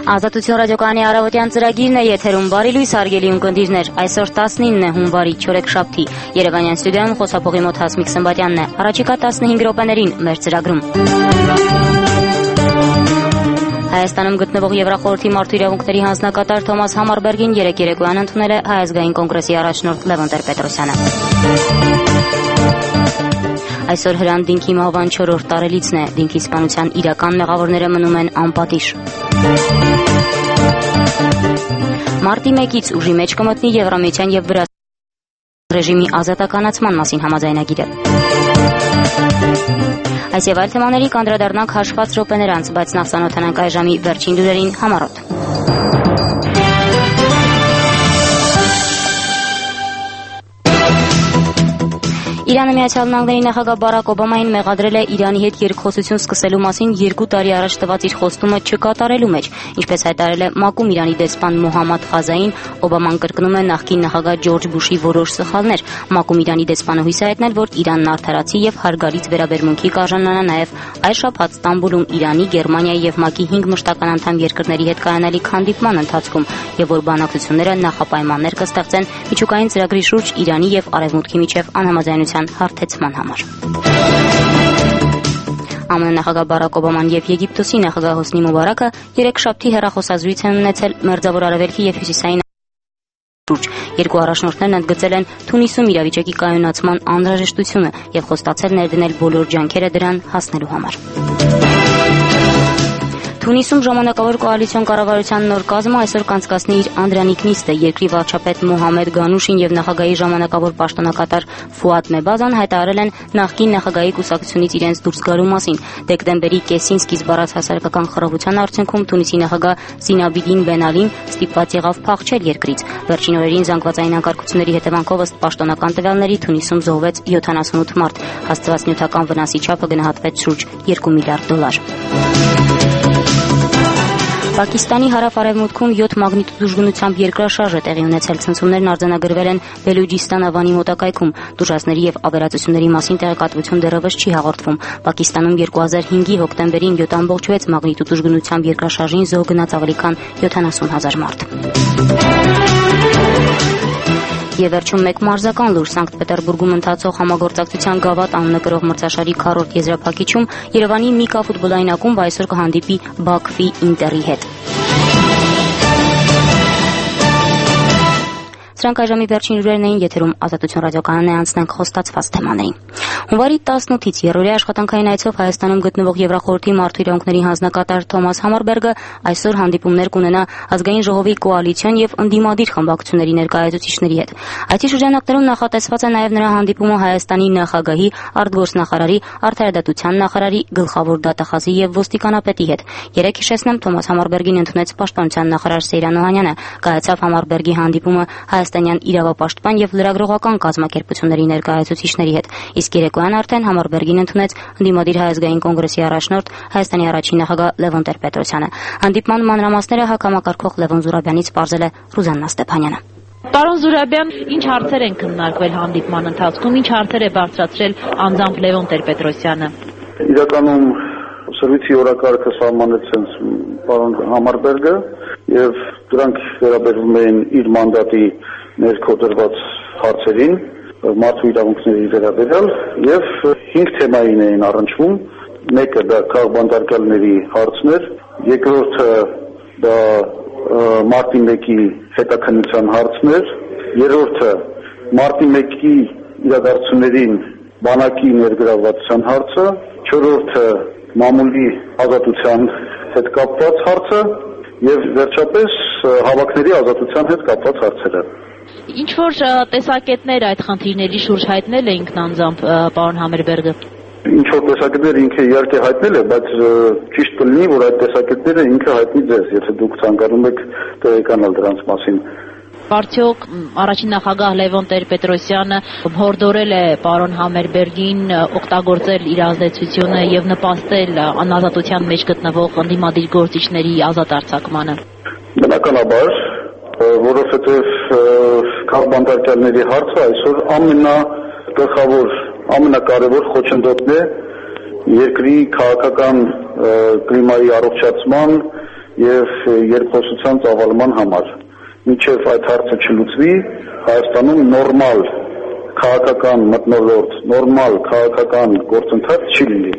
Ազատություն ռադիոկայանի առավոտյան ծրագիրն է եթերում։ Բարի լույս հարգելի ունկնդիրներ։ Այսօր 19 է հունվարի 4-շաբթի։ Երևանյան ստուդիայում խոսափողի մոտ Հասմիկ Սմբատյանն է։ Առաջիկա 15 րոպեներին մեր ծրագրում։ Հայաստանում գտնվող Եվրախորհրդի մարդու իրավունքների հանձնակատար Թոմաս Համարբերգին երեկոյան ընդունել է Հայ ազգային կոնգրեսի առաջնորդ Լևոն Տեր-Պետրոսյանը։ Այսօր Հրանտ-Դինքի մահվան 4-րդ տարելիցն է։ Դինքի սպանության իրական մեղավորները մնում են անպատիժ։ Մարտի 1-ից ուժի մեջ կմտնի Եվրամիության եւ Վրաստանի ռեժիմի ազատականացման մասին համաձայնագիրը։ Այս եւ այլ թեմաների կանդրադառնանք հաշված րոպեներ անց, բայց նախ ծանոթանանք այս ժամի վերջին լուրերին համառոտ։ Իրանը Միացյալ Նահանգների նախագահ Բարակ Օբամային մեղադրել է Իրանի հետ երկխոսություն սկսելու մասին 2 տարի առաջ տված իր խոստումը չկատարելու մեջ, ինչպես հայտարարել է ՄԱԿ-ում Իրանի դեսպան Մոհամմադ Խազային, Օբաման կրկնում է նախկին նախագահ Ջորջ Բուշի որոշ սխալներ։ ՄԱԿ-ում Իրանի դեսպանը հույս է հայտնել, որ Իրանն արդարացի եւ հարգալից վերաբերմունքի կարժանանա նաեւ այս շաբաթ Ստամբուլում Իրանի, Գերմանիայի եւ ՄԱԿ-ի 5 մշտական անդամ երկրների հետ կայանալիք հանդիպման ընթացքում եւ որ բանակցությունները նախապայմաններ կստեղծեն միջուկային ծրագրի շուրջ Իրանի եւ Արևմուտքի միջեւ անհամաձայնության հարթեցման համար։ ԱՄՆ նախագահ Բարակ Օբաման եւ Եգիպտոսի նախագահ Հոսնի Մուբարակը երեքշաբթի հեռախոսազրույց են ունեցել Մերձավոր Արևելքի եւ Հյուսիսային շուրջ։ Երկու առաջնորդներն ընդգծել են Թունիսում իրավիճակի կայունացման անհրաժեշտությունը եւ խոստացել ներդնել բոլոր ջանքերը դրան հասնելու համար։ Թունիսում ժամանակավոր կոալիցիոն կառավարության նոր կազմը այսօր կանցկացնի իր անդրանիկ նիստը։ Երկրի վարչապետ Մոհամեդ Գանուշին եւ նախագահի ժամանակավոր պաշտոնակատար Ֆուադ Մեբազան հայտարարել են նախկին նախագահի կուսակցությունից իրենց դուրս գալու մասին։ Դեկտեմբերի կեսին սկիզբ առած հասարակական խռովության արդյունքում Թունիսի նախագահ Զինաբիդին Բեն Ալին ստիպված եղավ փախչել երկրից։ Վերջին օրերին զանգվածային անկարգությունների հետևանքով ըստ պաշտոնական տվյալների Թունիսում զոհվեց 78 մարդ։ Հասցված նյութական վնասի չափը գնահատվեց շուրջ $2 միլիարդ։ Պակիստանի հարավ-արևմուտքում 7 մագնիտուդ ուժգնությամբ երկրաշարժ է տեղի ունեցել։ Ցնցումներն արձանագրվել են Բելուջիստան ավանի մոտակայքում։ Տուժածների եւ ավերածությունների մասին տեղեկատվություն դեռևս չի հաղորդվում։ Պակիստանում 2005-ի հոկտեմբերին 7.6 մագնիտուդ ուժգնությամբ երկրաշարժին զոհ գնաց ավելի քան 70,000 մարդ։ Եվ վերջում մեկ մարզական լուր Սանկտ Պետերբուրգում ընթացող համագործակցության գավաթ անունը կրող մրցաշարի 4-րդ եզրափակիչում Երևանի Միկա ֆուտբոլային ակումբ այսօր կհանդիպի Բաքվի Ինտերի հետ։ Սրանք այժմի վերջին լուրերն էին, եթերում Ազատություն ռադիոկայանն է, անցնենք խոստացված թեմաներին։ Հունվարի 18-ից երրորդի աշխատանքային այցով Հայաստանում գտնվող Եվրախորհրդի մարդու իրավունքների հանձնակատար Թոմաս Համարբերգը այսօր հանդիպումներ կունենա ազգային ժողովի կոալիցիոն եւ ընդդիմադիր խմբակցությունների ներկայացուցիչների հետ։ Այցի շրջանակներում նախատեսված է նաեւ նրա հանդիպումը Հայաստանի նախագահի, արտգործնախարարի, արդարադատության նախարարի, գլխավոր դատախազի եւ ոստիկանապետի հետ։ Երեք հիշեցնեմ, Թոմաս Համարբերգին ընդունեց պաշտպանության նախարար Սեյրան Օհանյանը։ Կայացավ Համարբերգի հանդիպումը հայաստանյան իրավապաշտպան եւ լրագրողական կազմակերպությունների ներկայացուցիչների հետ։ Իսկ երեկոյան արդեն Համարբերգին ընդունեց ընդդիմադիր Հայ ազգային կոնգրեսի առաջնորդ Հայաստանի առաջին նախագահ Լևոն Տեր-Պետրոսյանը։ Հանդիպման մանրամասները հակամակարգող Լևոն Զուրաբյանից պարզել է Ռուզաննա Ստեփանյանը։ Պարոն Զուրաբյան, ինչ հարցեր են քննարկվել հանդիպման ընթացքում, ինչ հարցեր է բարձրացրել անձամբ Լևոն Տեր-Պետրոսյանը։ Իրականում սրվիցի օրակարգը սահմանեց պարոն Համարբերգը եւ դրանք վերաբերում էին իր մանդատի ներքո դրված հարցերին, մարդու իրավունքների վերաբերյալ եւ 5 թեմային էին առնչվում։ Մեկը դա քաղաքբանտարկյալների հարցն էր, երկրորդը դա մարտի 1-ի հետաքննության հարցն էր, երրորդը մարտի 1-ի իրադարձություններին բանակի ներգրավվածության հարցը, չորրորդը մամուլի ազատության հետ կապված հարցը եւ վերջապես հավաքների ազատության հետ կապված հարցերը։ Ինչ որ տեսակետներ այդ խնդիրների շուրջ հայտնել է ինքն անձամբ պարոն Համարբերգը։ Ինչ որ տեսակետներ ինքը իհարկե հայտնել է, բայց ճիշտ կլինի, որ այդ տեսակետները ինքը հայտնի ձեզ, եթե դուք ցանկանում եք տեղեկանալ դրանց մասին։ Արդյոք առաջին նախագահ Լևոն Տեր-Պետրոսյանը հորդորել է պարոն Համարբերգին օգտագործել իր ազդեցությունը եւ նպաստել անազատության մեջ գտնվող ընդդիմադիր գործիչների ազատ արձակմանը։ Բնականաբար, որովհետեւ քաղաքբանտարկյալների հարցը այսօր ամենագլխավոր, ամենակարևոր խոչընդոտն է երկրի քաղաքական կլիմայի առողջացման եւ երկխոսության ծավալման համար։ Մինչև այդ հարցը չլուծվի, Հայաստանում նորմալ քաղաքական մթնոլորտ, նորմալ քաղաքական գործընթաց չի լինի։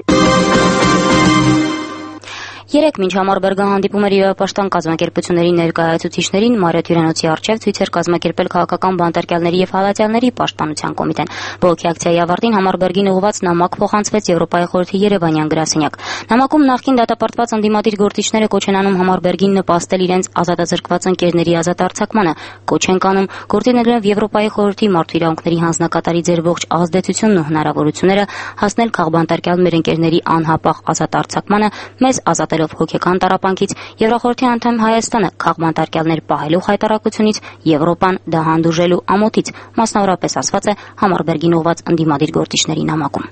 Երեկ մինչ Համարբերգը հանդիպում էր Եվրապաշտպան կազմակերպությունների ներկայացուցիչներին, Մարիոթ հյուրանոցի առջև ցույց էր կազմակերպել քաղաքական բանտարկյալների եւ հալածյալների պաշտպանության կոմիտեն։ Բողոքի ակցիայի ավարտին Համարբերգին ուղղված նամակ փոխանցվեց Եվրոպայի խորհրդի Երևանյան գրասենյակ։ Նամակում նախկին դատապարտված ընդդիմադիր գործիչները կոչ են անում Համարբերգին նպաստել իրենց ազատազրկված ընկերների ազատ արձակմանը, կոչ են կանում գործիներով Եվրոպայի խորհրդի մարդու իրավունքների հանձնակատարի ձեր ողջ ազդեցությունն ու հնարավորությունները հասնել քաղբանտարկյալ մեր ընկերների անհապաղ ազատ արձակմանը, մեզ ազատելով հոգեկան տառապանքից, Եվրախորհրդի անդամ Հայաստանը քաղբանտարկյալներ պահելու խայտարակությունից, Եվրոպան դա հանդուրժելու ամոթից, մասնավորապես ասված է Համարբերգին ուղղված ընդդիմադիր գործիչների նամակում։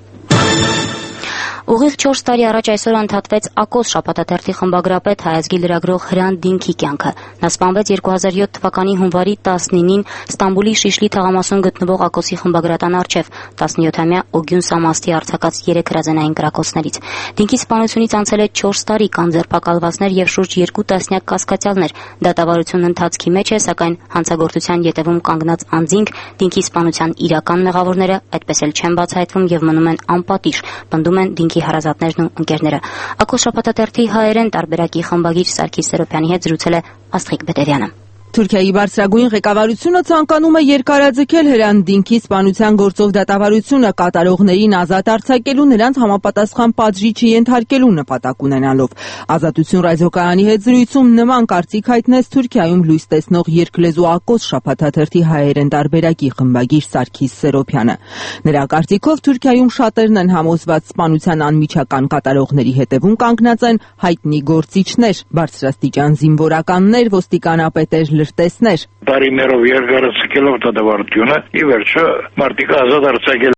Ուղիղ 4 տարի առաջ այսօր ընդհատվեց Ակոս շաբաթաթերթի խմբագրապետ հայազգի լրագրող Հրանտ Դինքի կյանքը։ Նա սպանվեց 2007 թվականի հունվարի 19-ին Ստամբուլի Շիշլի թաղամասում գտնվող Ակոսի խմբագրատան առջև 17-ամյա Օգյուն Սամաստի արձակած 3 հրաձենային կրակոցներից։ Դինքի սպանությունից անցել է 4 տարի, կան ձերբակալվածներ եւ շուրջ 2 տասնյակ կասկածյալներ։ Դատավարությունն ընթացքի մեջ է, սակայն հանցագործության ետևում կանգնած անձինք Դինքի սպանության իրական մեղավորները այդպես էլ չեն բացահայտվում եւ մնում են անպատիժ, պնդում են Դինքի հարազատներն ու ընկերները։ Ակոս շաբաթաթերթի հայերեն տարբերակի խմբագիր Սարգիս Սերոբյանի հետ զրուցել է Աստղիկ Բեդերյանը։ Թուրքիայի բարձրագույն ղեկավարությունը ցանկանում է երկարաձգել Հրանտ Դինքի սպանության գործով դատավարությունը կատարողներին ազատ արձակելու, նրանց համապատասխան պատժի չենթարկելու նպատակ ունենալով։ Ազատություն ռադիոկայանի հետ զրույցում նման կարծիք հայտնեց Թուրքիայում լույս տեսնող երկլեզու Ակոս շաբաթաթերթի հայերեն տարբերակի խմբագիր Սարգիս Սերոբյանը։ Նրա կարծիքով Թուրքիայում շատերն են համոզված սպանության անմիջական կատարողների հետևում կանգնած են հայտնի գործիչներ, բարձրաստիճան զինվորականներ, ոստիկանապետեր, լրտեսներ։ Տարիներով երկարացկելով դատավարությունը, ի վերջո մարդիկ ազատ արձակել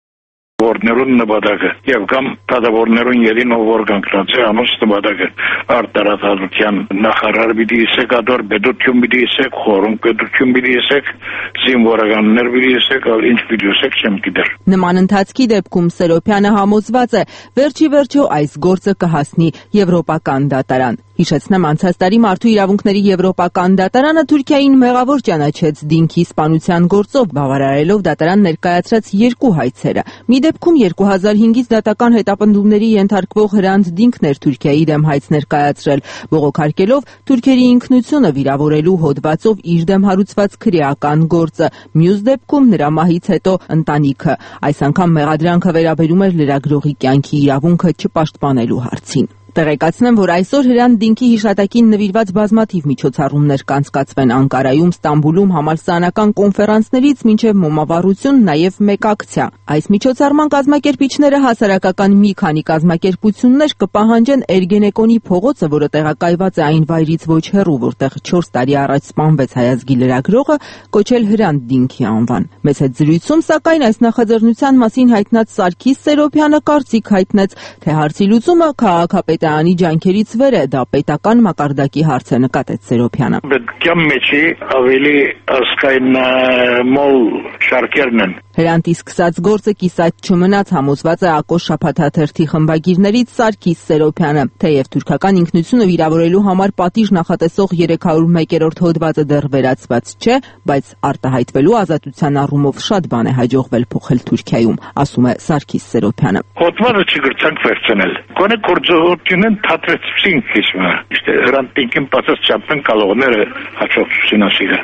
որներուն նպատակը եւ կամ դատավորներուն ելին որ կանգնած է ամոս նպատակը արտարադատության նախարար պիտի իսեք, ադոր պետություն պիտի իսեք, խորհուրդ պետություն պիտի իսեք, զինվորականներ պիտի իսեք, ինչ պիտի իսեք չեմ գիտեր։ Նման ընթացքի դեպքում Սերոբյանը համոզված է, վերջի այս գործը կհասնի եվրոպական դատարան։ Հիշեցնեմ, անցած տարի Մարդու իրավունքների եվրոպական դատարանը Թուրքիային մեղավոր ճանաչեց Դինքի սպանության գործով, բավարարելով դատարան ներկայացրած 2 հայցերը։ Մի դեպքում 2005-ից դատական հետապնդումների ենթարկվող Հրանտ Դինքն էր Թուրքիայի դեմ հայց ներկայացրել, բողոքարկելով թուրքերի ինքնությունը վիրավորելու հոդվածով իր դեմ հարուցված քրեական գործը։ Մյուս դեպքում նրա մահից հետո ընտանիքը։ Այս անգամ մեղադրանքը վերաբերում էր լրագրողի կյանքի իրավունքը չպաշտպանելու հարցին։ Տեղեկացնեմ, որ այսօր Հրանտ Դինքի հիշատակին նվիրված բազմաթիվ միջոցառումներ կանցկացվեն Անկարայում, Ստամբուլում, համալսարանական կոնֆերանսներից մինչև մոմավառություն, նաև մեկ ակցիա։ Այս միջոցառման կազմակերպիչները հասարակական մի քանի կազմակերպություններ կպահանջեն Էրգենեկոնի փողոցը, որը տեղակայված է այն վայրից ոչ հեռու, որտեղ 4 տարի առաջ սպանվեց հայազգի լրագրողը, կոչել Հրանտ Դինքի անվան։ Մեծ հետ զրույցում, սակայն այս նախաձեռնության մասին հայտնած Սարգիս Սերոբյանը կարծիք հայտնեց, թե հարցի լուծումը քաղաքապետարանի ջանքերից վեր է, դա պետական մակարդակի հարց է, նկատեց Սերոբյանը։ Պետք է մեջի ավելի ասկայն մոլ շարքերն են։ Հրանտի սկսած գործը կիսատ չմնաց, համոզված է Ակոս շաբաթաթերթի խմբագիրներից Սարգիս Սերոբյանը։ Թեև թուրքական ինքնությունը վիրավորելու համար պատիժ նախատեսող 301-րդ հոդվածը դեռ վերացված չէ, բայց արտահայտվելու ազատության առումով շատ բան է հաջողվել փոխել Թուրքիայում, ասում է Սարգիս Սերոբյանը։ Հոդվածը չգրցանք վերցնել։ Գոնե գործողությունն թատրեցին քիչմա։ Իսկ Հրանտ Դինքին պատած չափեն կալողները հաջողություն ասիգա։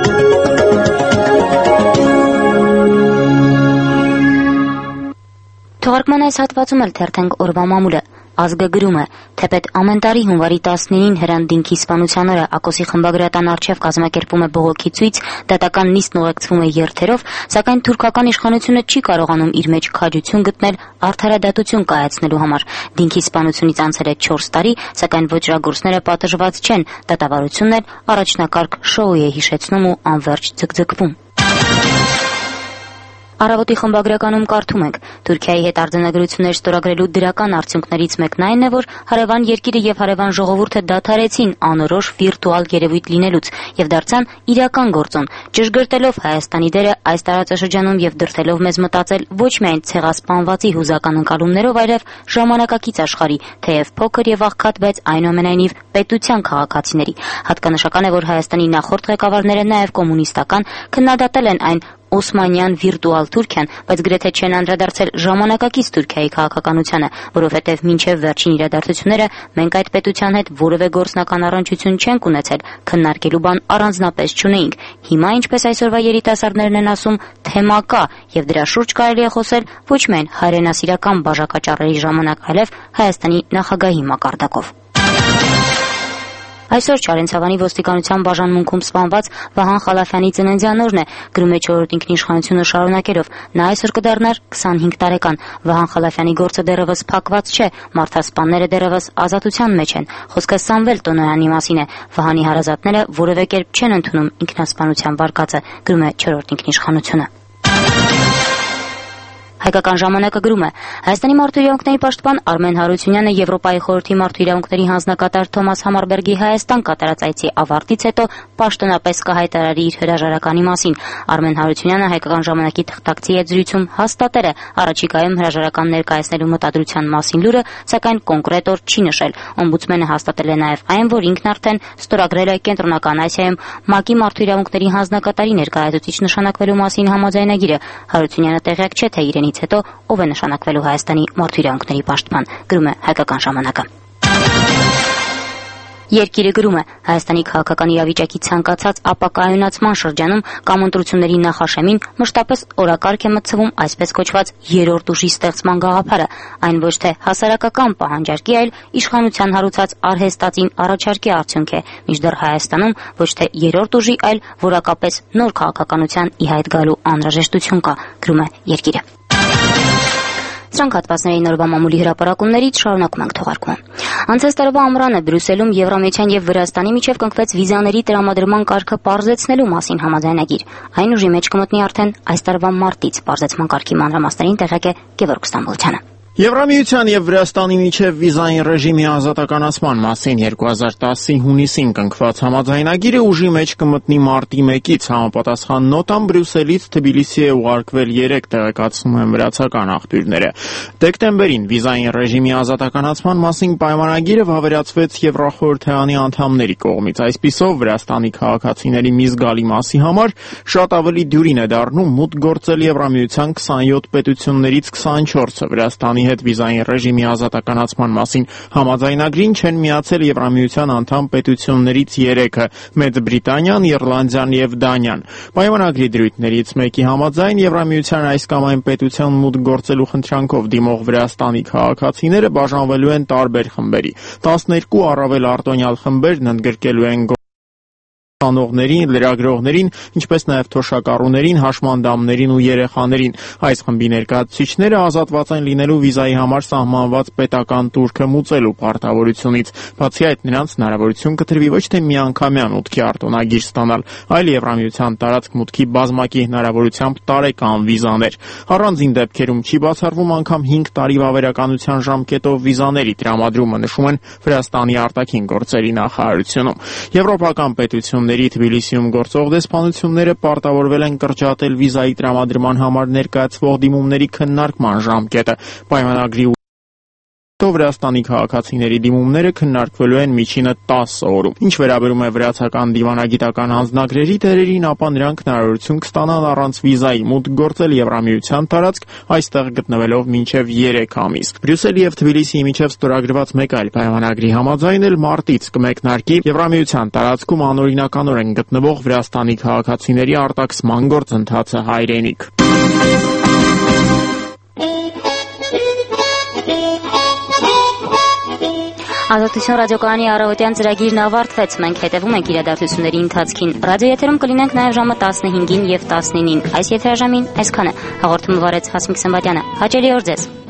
Թողարկման այս հատվածում էլ թերթենք օրվա մամուլը։ Ազգը գրում է, թեպետ ամեն տարի հունվարի 19-ին Հրանտ Դինքի սպանության օրը Ակոսի խմբագրատան առջև կազմակերպում է բողոքի ցույց, դատական նիստն ուղեկցվում է երթերով, սակայն թուրքական իշխանությունը չի կարողանում իր մեջ քաջություն գտնել արդարադատություն կայացնելու համար։ Դինքի սպանությունից անցել է 4 տարի, սակայն ոճրագործները պատժված չեն, դատավարությունն էլ առաջնակարգ շոու է հիշեցնում ու անverջ ձգձգվում։ Առավոտի խմբագրականում կարդում ենք. Թուրքիայի հետ արձանագրություններ ստորագրելու դրական արդյունքներից մեկն այն է, որ հարևան երկիրը եւ հարևան ժողովուրդը դադարեցին անորոշ վիրտուալ երևույթ լինելուց եւ դարձան իրական գործոն, ճշգրտելով Հայաստանի դերը այս տարածաշրջանում եւ դրդելով մեզ մտածել ոչ միայն ցեղասպանվածի հուզական ընկալումներով, այլև ժամանակակից աշխարհի, թեև փոքր եւ աղքատ, բայց այնուամենայնիվ պետության քաղաքացիների։ Հատկանշական է, որ Հայաստանի նախորդ ղեկավարները նաեւ կոմունիստական քննադատել են այն Օսմանյան վիրտուալ Թուրքիան, բայց գրեթե չեն անդրադարձել ժամանակակից Թուրքիայի քաղաքականությանը, որովհետև մինչև վերջին իրադարձությունները մենք այդ պետության հետ որևէ գործնական առնչություն չենք ունեցել, քննարկելու բան առանձնապես չունեինք։ Հիմա, ինչպես այսօրվա երիտասարդներն են ասում, թեմա կա, եւ դրա շուրջ կարելի է խոսել ոչ միայն հայրենասիրական բաժակաճառերի ժամանակ, այլև Հայաստանի նախագահի մակարդակով։ Այսօր Չարենցավանի ոստիկանության բաժանմունքում սպանված Վահան Խալաֆյանի ծննդյան օրն է, գրում է Չորրորդ ինքնիշխանությունը շարունակելով։ Նա այսօր կդառնար 25 տարեկան։ Վահան Խալաֆյանի գործը դեռևս փակված չէ, մարդասպանները դեռևս ազատության մեջ են։ Խոսքը Սամվել Տոնոյանի մասին է։ Վահանի հարազատները որևէ կերպ չեն ընդունում ինքնասպանության վարկածը, գրում է Չորրորդ ինքնիշխանությունը։ Հայկական ժամանակը գրում է. Հայաստանի մարդու իրավունքների պաշտպան Արմեն Հարությունյանը Եվրոպայի խորհրդի մարդու իրավունքների հանձնակատար Թոմաս Համարբերգի Հայաստան կատարած այցի ավարտից հետո պաշտոնապես կհայտարարի իր հրաժարականի մասին։ Արմեն Հարությունյանը Հայկական ժամանակի թղթակցի հետ զրույցում հաստատել է առաջիկայում հրաժարական ներկայացնելու մտադրության մասին լուրը, սակայն կոնկրետ օր չի նշել։ Օմբուդսմենը հաստատել է նաև այն, որ ինքն արդեն ստորագրել է Կենտրոնական Ասիայում ՄԱԿ-ի մարդու իրավունքների հանձնակատարի ներկայացուցիչ նշանակվելու մասին համաձայնագիրը։ Հարությունյանը տեղյակ չէ, թե իրենից հետո ով է նշանակվելու Հայաստանի մարդու իրավունքների պաշտպան, գրում է Հայկական ժամանակը։ Երկիրը գրում է. Հայաստանի քաղաքական իրավիճակի ցանկացած ապակայունացման շրջանում կամ ընտրությունների նախաշեմին մշտապես օրակարգ է մտցվում այսպես կոչված երրորդ ուժի ստեղծման գաղափարը, այն ոչ թե հասարակական պահանջարկի, այլ իշխանության հարուցած արհեստածին առաջարկի արդյունք է, մինչդեռ Հայաստանում ոչ թե երրորդ ուժի, այլ որակապես նոր քաղաքականության ի հայտ գալու անհրաժեշտություն կա, գրում է Երկիրը։ Սրանք հատվածների նորվա մամուլի հրապարակումներից շարունակում ենք թողարկումը։ Անցած տարվա ամռանը Բրյուսելում Եվրամիության եւ Վրաստանի միջև կնքվեց վիզաների տրամադրման կարգը պարզեցնելու մասին համաձայնագիր։ Այն ուժի մեջ կմտնի արդեն այս տարվա մարտից։ Պարզեցման կարգի մանրամասներին տեղյակ է Գևորգ Ստամբոլցյանը։ Եվրամիության եւ Վրաստանի միջև վիզային ռեժիմի ազատականացման մասին 2010-ի հունիսին կնքված համաձայնագիրը ուժի մեջ կմտնի մարտի 1-ից, համապատասխան նոտան Բրյուսելից Թբիլիսի է ուղարկվել 3, տեղեկացնում են վրացական աղբյուրները։ Դեկտեմբերին վիզային ռեժիմի ազատականացման մասին պայմանագիրը վավերացվեց Եվրախորհրդարանի անդամների կողմից։ Այսպիսով Վրաստանի քաղաքացիների մի զգալի մասի համար շատ ավելի դյուրին է դառնում մուտք գործել Եվրամիության 27 պետություններից 24-ը Վրաստանի հետ վիզային ռեժիմի ազատականացման մասին համաձայնագրին չեն միացել Եվրամիության անդամ պետություններից 3-ը՝ Մեծ Բրիտանիան, Իռլանդիան եւ Դանիան։ Պայմանագրի դրույթներից մեկի համաձայն Եվրամիության այս կամ այն պետության մուտք գործելու խնդրանքով դիմող Վրաստանի քաղաքացիները բաժանվելու են տարբեր խմբերի։ 12 առավել արտոնյալ խմբերն ընդգրկելու են ներին, լրագրողներին, ինչպես նաև թոշակառուներին, հաշմանդամներին ու երեխաներին։ Այս խմբի ներկայացուցիչները ազատված են լինելու վիզայի համար սահմանված պետական տուրքը մուծելու պարտավորությունից։ Բացի այդ, նրանց հնարավորություն կտրվի ոչ թե միանգամյան մուտքի արտոնագիր ստանալ, այլ Եվրամիության տարածք մուտքի բազմակի հնարավորությամբ տարեկան վիզաներ։ Առանձին դեպքերում չի բացառվում անգամ 5 տարի վավերականության ժամկետով վիզաների տրամադրումը, նշում են Վրաստանի արտաքին գործերի նախարարությունում։ Եվրոպական պետությունների Թբիլիսիում գործող դեսպանությունները պարտավորվել են կրճատել վիզայի տրամադրման համար ներկայացվող դիմումների քննարկման ժամկետը։ Պայմանագրի Վրաստանի քաղաքացիների դիմումները քննարկվելու են միջինը 10 օրում։ Ինչ վերաբերում է վրացական դիվանագիտական հանձնագրերի տերերին, ապա նրանք հնարավորություն կստանան առանց վիզայի մուտք գործել Եվրամիության տարածք, այստեղ գտնվելով մինչև 3 ամիս։ Բրյուսելի եւ Թբիլիսիի միջև ստորագրված մեկ այլ պայմանագրի համաձայն էլ մարտից կմեկնարկի Եվրամիության տարածքում անօրինականորեն գտնվող Վրաստանի քաղաքացիների արտաքսման գործընթացը հայրենիք։ Ազատություն ռադիոկայանի առավոտյան ծրագիրն ավարտվեց։ Մենք հետևում ենք իրադարձությունների ընթացքին։ Ռադիոեթերում կլինենք նաև ժամը 15-ին եւ 19-ին։ Այս եթերաժամին այսքանը։ Հաղորդումը վարեց Հասմիկ Սմբատյանը։ Հաճելի օր ձեզ։